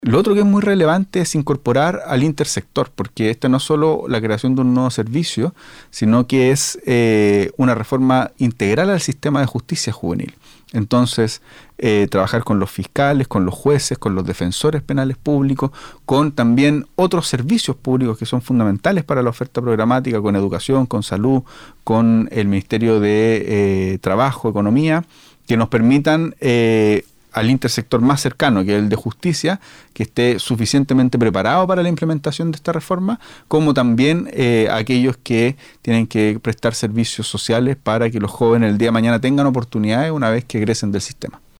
Lo otro que es muy relevante es incorporar al intersector, porque esta no es solo la creación de un nuevo servicio, sino que es una reforma integral al sistema de justicia juvenil. Entonces, trabajar con los fiscales, con los jueces, con los defensores penales públicos, con también otros servicios públicos que son fundamentales para la oferta programática, con educación, con salud, con el Ministerio de Trabajo, Economía, que nos permitan al intersector más cercano, que es el de justicia, que esté suficientemente preparado para la implementación de esta reforma, como también aquellos que tienen que prestar servicios sociales para que los jóvenes el día de mañana tengan oportunidades una vez que egresen del sistema.